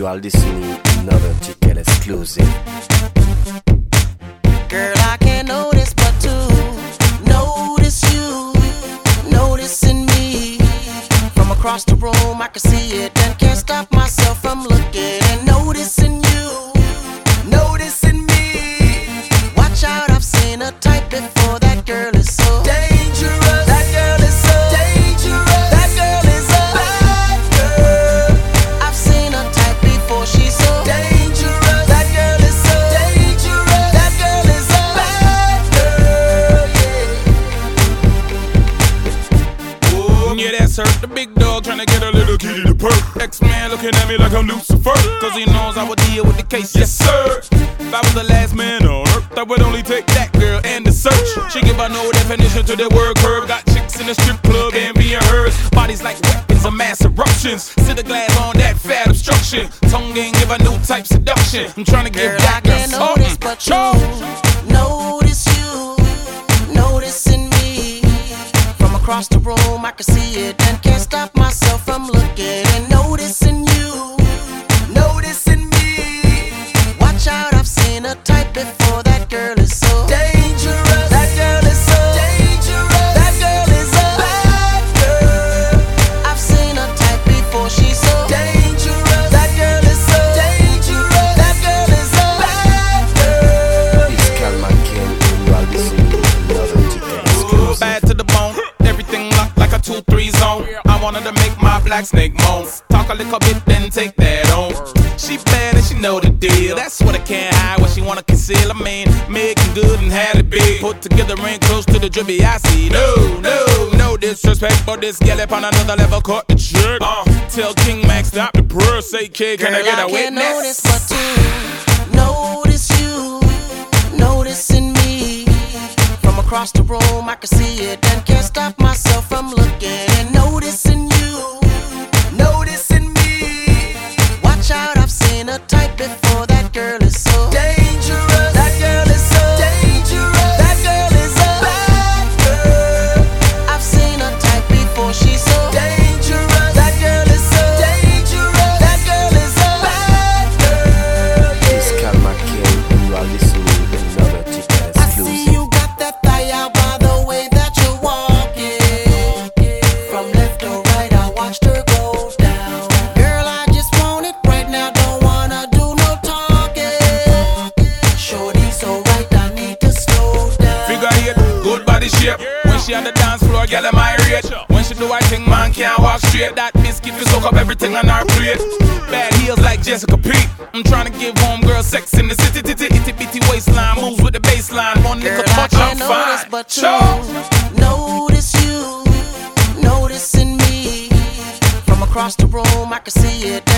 you are listening to another TKL exclusive. Girl, I can't notice but to notice you, noticing me. From across the room I can see it and can't stop myself from looking and noticing you, noticing me. Watch out, I've seen a type before. That girl is so dangerous. That girl is so dangerous. That girl is a bad girl. I've seen a type before. She's so dangerous. That girl is so dangerous. That girl is a bad girl. Yeah. Oh, yeah, that's her. The big dog tryna get a little kitty to perk. X-Man looking at me like I'm Lucifer, cause he knows I would deal with the case. Yes, sir. If I was the last man on earth, I would only take that girl and the search. She give her no definition to the word curve. Got chicks in the strip club and being hers. Bodies like weapons of mass eruptions. Sit the glass on that fat obstruction. Tongue ain't give a new type seduction. I'm trying to give that girl something. But you notice you, noticing me. From across the room I can see it and can't stop myself from looking and noticing you, noticing me. Watch out, I've seen a type before. That girl is so dangerous. That girl is so dangerous. That girl is a bad girl. I've seen a type before. She's so dangerous. That girl is so dangerous. That girl is a bad girl. It's Calma King and you are listening to another TKL exclusive. Bad to the bone, everything locked like a 2-3 zone. I wanted to make my black snake moan. Talk a little bit, then take that on. She bad and she know the deal. That's what I can't hide, what she wanna conceal. I mean, making good and had it big. Put together ain't close to the drippy I see. No disrespect, but this gal up on another level caught the trick. Tell King Max stop the prayer, say kid, can I get a witness? Girl, I can't notice but to notice you, noticing me. From across the room I can see it and can't stop myself from looking and noticing you, noticing me. Watch out, I've seen a type before. That girl is so dangerous. That girl is so dangerous. That girl is a bad girl. I've seen a type before. She's so dangerous. That girl is so dangerous. That girl is a bad girl. It's Calma King and you are listening to another TKL I see exclusive. you got that thigh out by the way that you're walking. From left to right, I watched her go down. Girl, I just want it right now, don't wanna do no talking. Shorty so right, I need to slow down. Figure eight, good body shape. When she on the dance floor, girl, am I rate. When she do her thing, man can't walk straight. That biscuit will soak up everything on her plate. Bad heels like Jessica Pete. I'm trying to give homegirl sex in the city. Itty bitty waistline moves with the baseline. One Girl, nigga I punch, I'm can't notice fine. but to notice you, noticing me. From across the room I can see it